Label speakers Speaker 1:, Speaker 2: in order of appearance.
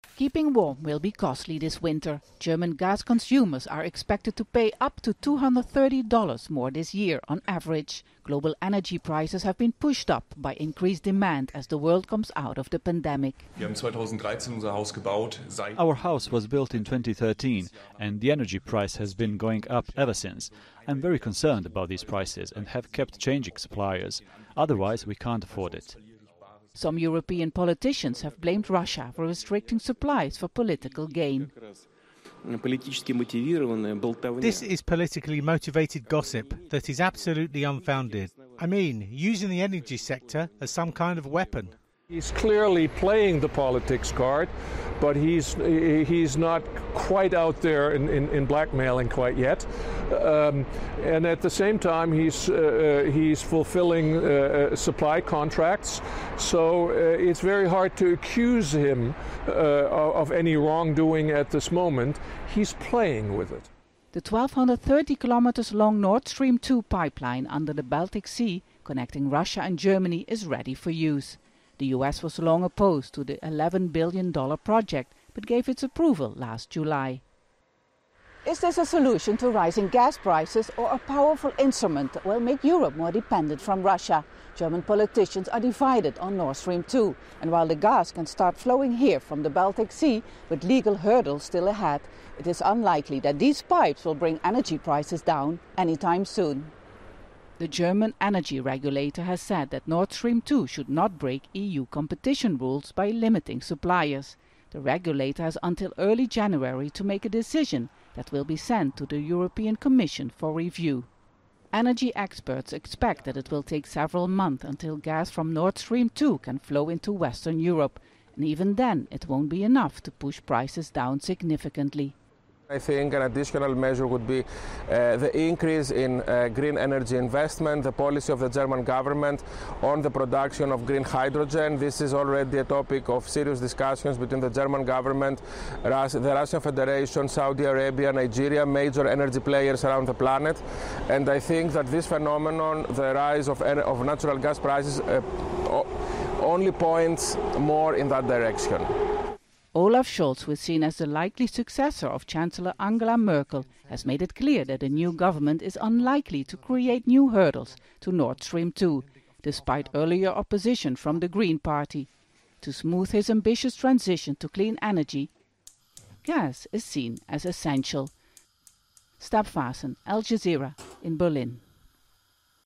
Speaker 1: Keeping warm will be costly this winter. German gas consumers are expected to pay up to $230 more this year on average. Global energy prices have been pushed up by increased demand as the world comes out of the pandemic.
Speaker 2: Our house was built in 2013 and the energy price has been going up ever since. I'm very concerned about these prices and have kept changing suppliers. Otherwise, we can't afford it.
Speaker 1: Some European politicians have blamed Russia for restricting supplies for political gain.
Speaker 3: This is politically motivated gossip that is absolutely unfounded. I mean, using the energy sector as some kind of weapon.
Speaker 4: He's clearly playing the politics card, but he's not quite out there in blackmailing quite yet. And at the same time, he's fulfilling supply contracts. So it's very hard to accuse him of any wrongdoing at this moment. He's playing with it.
Speaker 1: The 1,230 kilometers long Nord Stream 2 pipeline under the Baltic Sea, connecting Russia and Germany, is ready for use. The US was long opposed to the $11 billion project, but gave its approval last July. Is this a solution to rising gas prices or a powerful instrument that will make Europe more dependent from Russia? German politicians are divided on Nord Stream 2, and while the gas can start flowing here from the Baltic Sea, with legal hurdles still ahead, it is unlikely that these pipes will bring energy prices down anytime soon. The German energy regulator has said that Nord Stream 2 should not break EU competition rules by limiting suppliers. The regulator has until early January to make a decision that will be sent to the European Commission for review. Energy experts expect that it will take several months until gas from Nord Stream 2 can flow into Western Europe, and even then it won't be enough to push prices down significantly.
Speaker 5: I think an additional measure would be the increase in green energy investment, the policy of the German government on the production of green hydrogen. This is already a topic of serious discussions between the German government, the Russian Federation, Saudi Arabia, Nigeria, major energy players around the planet. And I think that this phenomenon, the rise of natural gas prices, only points more in that direction.
Speaker 1: Olaf Scholz, who is seen as the likely successor of Chancellor Angela Merkel, has made it clear that the new government is unlikely to create new hurdles to Nord Stream 2, despite earlier opposition from the Green Party. To smooth his ambitious transition to clean energy, gas is seen as essential. Stab Vassen, Al Jazeera in Berlin.